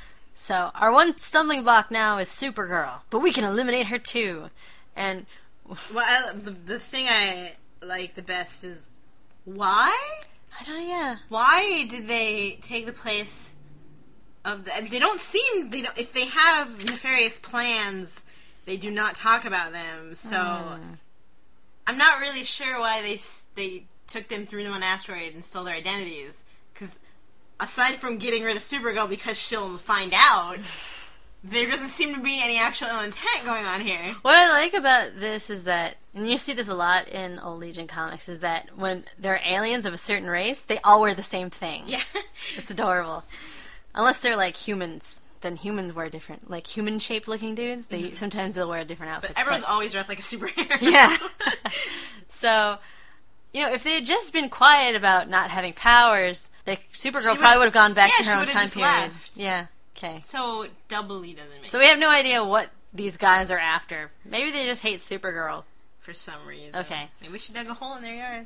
So our one stumbling block now is Supergirl, but we can eliminate her too. And well, I, the, the thing I like the best is why? I don't know, yeah. Why did they take the place of the... I mean, they don't seem... They don't, if they have nefarious plans, they do not talk about them. So Mm. I'm not really sure why they s- they took them through them on an asteroid and stole their identities. Because aside from getting rid of Supergirl because she'll find out, there doesn't seem to be any actual ill intent going on here. What I like about this is that, and you see this a lot in old Legion comics, is that when there are aliens of a certain race, they all wear the same thing. Yeah. It's adorable. Unless they're like humans, then humans wear different, like human-shaped looking dudes. They Mm-hmm. sometimes they'll wear different outfits. But everyone's but- always dressed like a superhero. yeah. So, you know, if they had just been quiet about not having powers, the Supergirl would've- probably would have gone back yeah, to she her own would've time just period. left. Yeah. Okay. So doubly doesn't make So we have no idea what these guys are after. Maybe they just hate Supergirl. for some reason. Okay. Maybe we should dig a hole in their yard.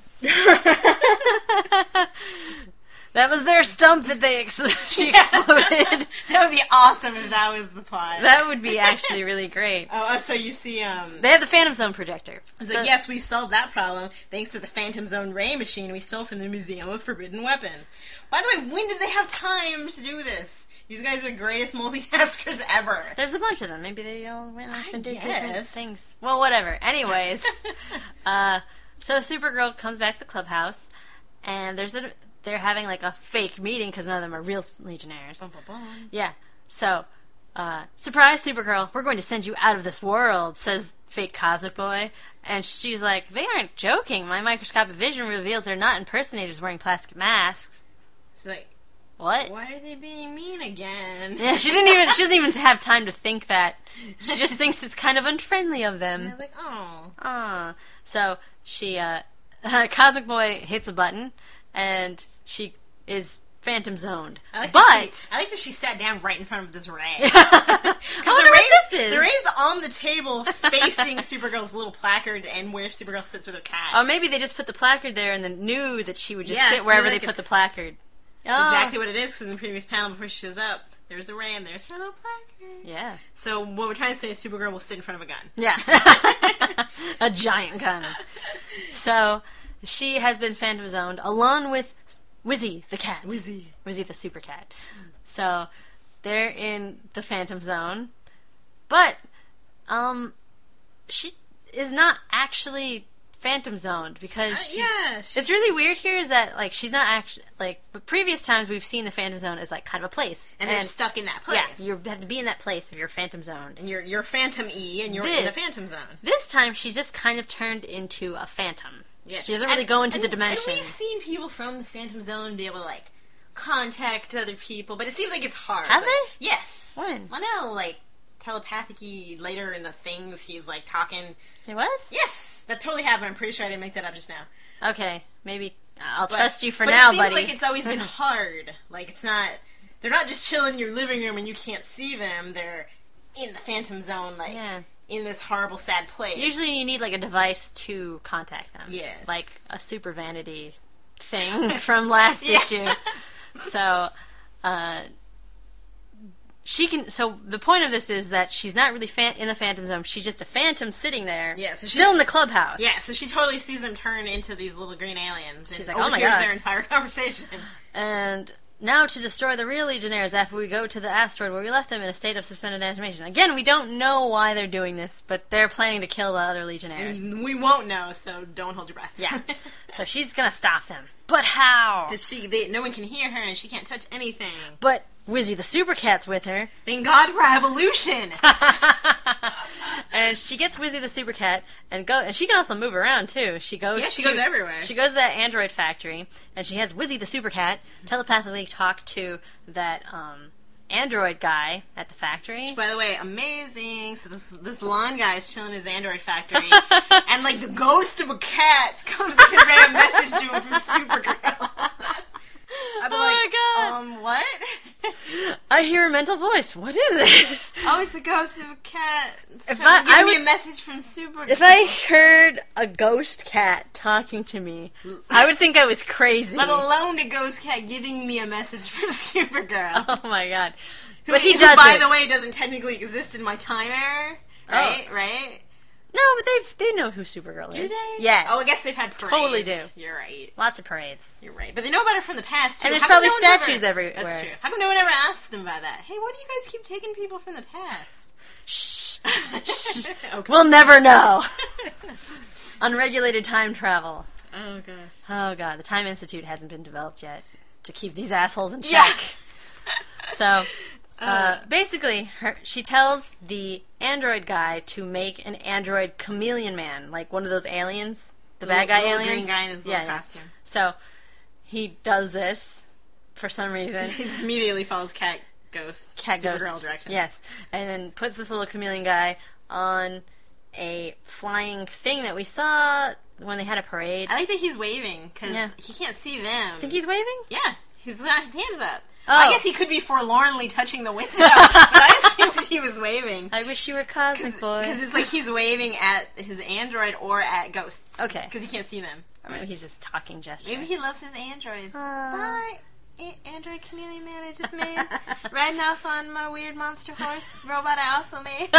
That was their stump that they ex- she exploded. That would be awesome if that was the plot. That would be actually really great. Oh, so you see, um... They have the Phantom Zone projector. It's So- like, yes, we've solved that problem thanks to the Phantom Zone ray machine we stole from the Museum of Forbidden Weapons. By the way, when did they have time to do this? These guys are the greatest multitaskers ever. There's a bunch of them. Maybe they all went off I and did different guess. things. Well, whatever. Anyways, uh, so Supergirl comes back to the clubhouse, and there's a, they're having like a fake meeting because none of them are real Legionnaires. Bum, bum, bum. Yeah. So uh, surprise, Supergirl, we're going to send you out of this world, says fake Cosmic Boy. And she's like, they aren't joking. My microscopic vision reveals they're not impersonators wearing plastic masks. It's like, what? why are they being mean again? Yeah, she didn't even, she doesn't even have time to think that. She just thinks it's kind of unfriendly of them. And I was like, oh. Ah. So, she, uh, Cosmic Boy hits a button, and she is phantom zoned. I like but that she, I like that she sat down right in front of this ray. I wonder what this is. The ray's on the table facing Supergirl's little placard and where Supergirl sits with her cat. Or maybe they just put the placard there and then knew that she would just Yeah, sit so wherever like they put it's- the placard. That's Oh. exactly what it is, because in the previous panel before she shows up, there's the ray and there's her little placard. Yeah. So what we're trying to say is Supergirl will sit in front of a gun. Yeah. A giant gun. So, she has been phantom zoned along with Wizzy the cat. Wizzy. Wizzy the super cat. So, they're in the phantom zone. But, um, she is not actually phantom zoned because Uh, she's, yeah, she- it's really weird here is that, like, she's not actually, like, but previous times we've seen the phantom zone as, like, kind of a place. And, they're stuck in that place. Yeah, you have to be in that place if you're phantom zoned. And you're, you're Phantom E, and you're in the This- Phantom Zone. This time, she's just kind of turned into a phantom. Yeah. She doesn't really And- go into and- the dimension. And we've seen people from the Phantom Zone be able to, like, contact other people, but it seems like it's hard. Have Like, they? Yes. When? Well, no, like, telepathic-y later in the things, he's, like, talking. It was? Yes! That totally happened. I'm pretty sure I didn't make that up just now. Okay, maybe I'll But- trust you for but now, it seems buddy. like it's always been hard. Like, it's not... They're not just chilling in your living room and you can't see them. They're in the Phantom Zone, like, Yeah. in this horrible, sad place. Usually you need, like, a device to contact them. Yeah. Like a super vanity thing from last Yeah. issue. So, uh... She can. So the point of this is that she's not really fan, in the Phantom Zone. She's just a phantom sitting there, Yeah, so still in the she's- clubhouse. Yeah, so she totally sees them turn into these little green aliens. She's and like, "Oh my overhears God." their entire conversation. And now to destroy the real Legionnaires after we go to the asteroid where we left them in a state of suspended animation. Again, we don't know why they're doing this, but they're planning to kill the other Legionnaires. And we won't know, so don't hold your breath. Yeah. So she's gonna stop them. But how? Because she, they, no one can hear her, and she can't touch anything. But Wizzy the Super Cat's with her, Thank God for evolution! and she gets Wizzy the Super Cat, and go, and she can also move around too. She goes. Yeah, she to- goes everywhere. She goes to that android factory, and she has Wizzy the Super Cat telepathically talk to that um, android guy at the factory. By the way, amazing. So this, this lawn guy is chilling in his android factory, and like the ghost of a cat comes to convey a message to him from Supergirl. I'd be Oh like, my God. um, what? I hear a mental voice. What is it? Oh, it's a ghost of a cat. It's If trying I- to give I me would- a message from Supergirl. If I heard a ghost cat talking to me, I would think I was crazy. Let alone a ghost cat giving me a message from Supergirl. Oh my God! Who, But he who, does by it. the way, doesn't technically exist in my time error. Right? Right? No, but they they know who Supergirl is. Do they? Yes. Oh, I guess they've had parades. Totally do. You're right. Lots of parades. You're right. But they know about her from the past, too. And there's How come probably no one's statues ever... everywhere. That's true. How come no one ever asked them about that? Hey, why do you guys keep taking people from the past? Shh. Shh. Okay. We'll never know. Unregulated time travel. Oh, gosh. Oh God, the Time Institute hasn't been developed yet to keep these assholes in Yeah. check. So, uh, basically, her, she tells the android guy to make an android chameleon man, like one of those aliens, the bad guy Little aliens. green guy in his little yeah, yeah. costume. So, he does this for some reason. He just immediately follows Cat Ghost. Cat Supergirl Ghost. directions. Yes, and then puts this little chameleon guy on a flying thing that we saw when they had a parade. I like that he's waving, because Yeah. he can't see them. Think he's waving? Yeah, he's got his hands up. Oh. I guess he could be forlornly touching the window, but I assumed he was waving. I wish you were Cosmic Boy. Because it's like he's waving at his android or at ghosts. Okay. Because he can't see them. Or maybe he's just talking gesture. Maybe he loves his androids. Aw. Bye, A- android chameleon man I just made. Riding off on my weird monster horse robot I also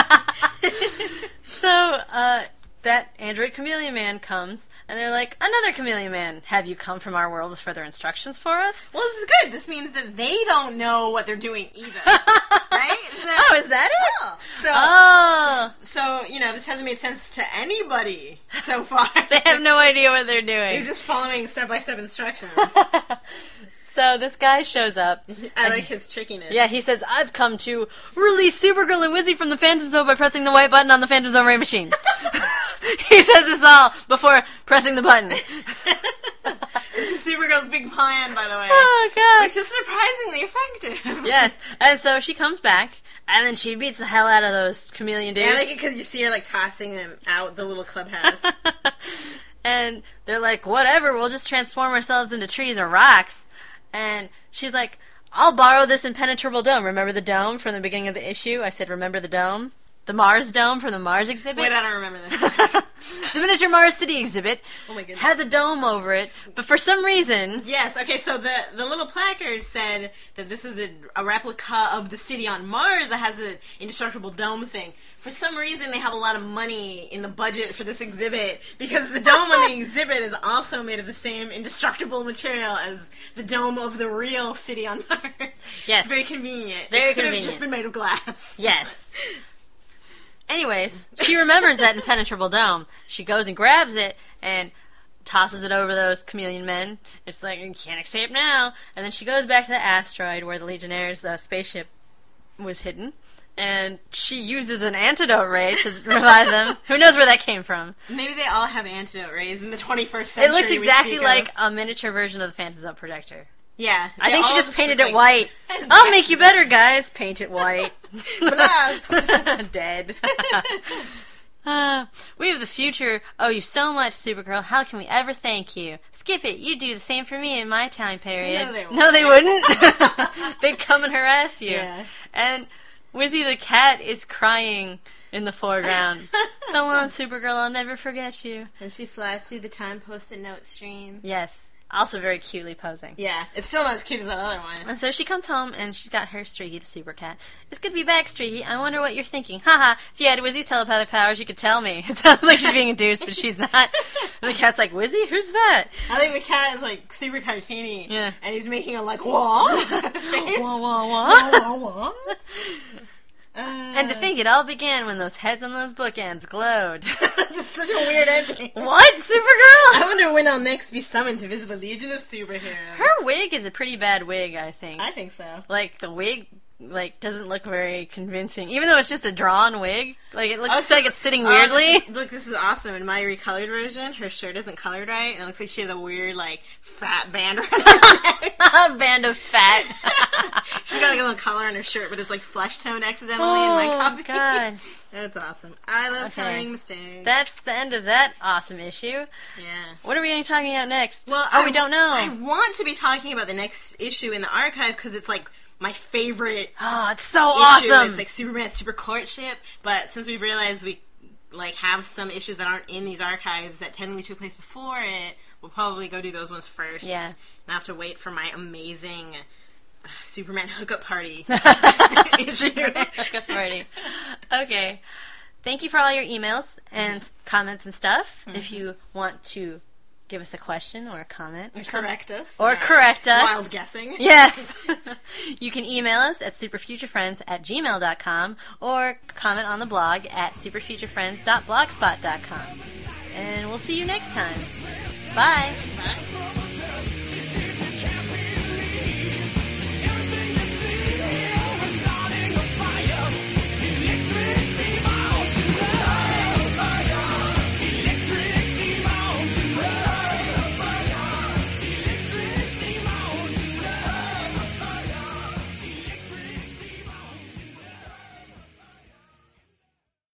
made. So, uh, that android chameleon man comes, and they're like, another chameleon man, have you come from our world with further instructions for us? Well, this is good. This means that they don't know what they're doing either. Right? Isn't that- Oh, is that it? Oh. So, Oh, so, you know, this hasn't made sense to anybody so far. they have no idea what they're They're doing. just following step-by-step instructions. So this guy shows up. I like his trickiness. Yeah, he says, I've come to release Supergirl and Wizzy from the Phantom Zone by pressing the white button on the Phantom Zone ray machine. He says this all before pressing the button. This is Supergirl's big plan, by the way. Oh, God. Which is surprisingly effective. Yes, and so she comes back, and then she beats the hell out of those chameleon dudes. Yeah, I like it because you see her, like, tossing them out the little clubhouse. And they're like, whatever, we'll just transform ourselves into trees or rocks. And she's like, I'll borrow this impenetrable dome. Remember the dome from the beginning of the issue? I said, remember the dome? The Mars dome from the Mars exhibit? Wait, I don't remember this. The miniature Mars City exhibit Oh my goodness. has a dome over it, but for some reason... Yes, okay, so the, the little placard said that this is a, a replica of the city on Mars that has an indestructible dome thing. For some reason, they have a lot of money in the budget for this exhibit, because the dome on the exhibit is also made of the same indestructible material as the dome of the real city on Mars. Yes. It's very convenient. Very it could convenient. have just been made of glass. Yes. Anyways, she remembers that impenetrable dome. She goes and grabs it and tosses it over those chameleon men. It's like, you can't escape now. And then she goes back to the asteroid where the Legionnaires' uh, spaceship was hidden. And she uses an antidote ray to revive them. Who knows where that came from? Maybe they all have antidote rays in the twenty-first century. It looks we exactly speak like of. a miniature version of the Phantom Zone projector. Yeah. I they think she all just painted look it like- white. I'll make you better, guys. Paint it white. Blast. Dead. Uh, we have the future owe you so much, Supergirl. How can we ever thank you? Skip it. You do the same for me in my time period. No, they won't. No, they wouldn't. They'd come and harass you. Yeah. And Wizzy the cat is crying in the foreground. So long, Supergirl. I'll never forget you. And she flies through the time post-it note stream. Yes. Also very cutely posing. Yeah, it's still not as cute as that other one. And so she comes home, and she's got her Streaky, the super cat. It's good to be back, Streaky. I wonder what you're thinking. Haha, if you had Wizzy's telepathic powers, you could tell me. It sounds like she's being a deuce, but she's not. And the cat's like, Wizzy? Who's that? I think the cat is, like, super cartoony. Yeah. And he's making a, like, wah face. Wah, wah, wah. Wah, wah. Uh, And to think it all began when those heads on those bookends glowed. Just such a weird ending. What, Supergirl? I wonder when I'll next be summoned to visit the Legion of Superheroes. Her wig is a pretty bad wig, I think. I think so. Like, the wig, like, doesn't look very convincing. Even though it's just a drawn wig. Like, it looks Oh, so- like it's sitting oh, weirdly. this is- look, this is awesome. In my recolored version, her shirt isn't colored right, and it looks like she has a weird, like, fat band around her neck. A band of fat. She's got like a little collar on her shirt, but it's like flesh tone accidentally Oh, in my copy. God. That's awesome. I love Okay. coloring mistakes. That's the end of that awesome issue. yeah. What are we going to be talking about next? Well, oh, I, we don't know. I want to be talking about the next issue in the archive because it's like my favorite oh, it's so issue. awesome. It's like Superman Super Courtship, but since we've realized we like have some issues that aren't in these archives that technically took place before it, we'll probably go do those ones first. Yeah. And I have to wait for my amazing uh, Superman hookup party issue. Hookup party. Okay. Thank you for all your emails and comments and stuff. Mm-hmm. If you want to give us a question or a comment or something. Correct us. Or Uh, correct us. Wild guessing. Yes. You can email us at superfuturefriends at gmail dot com or comment on the blog at superfuturefriends dot blogspot dot com. And we'll see you next time. Bye. Bye.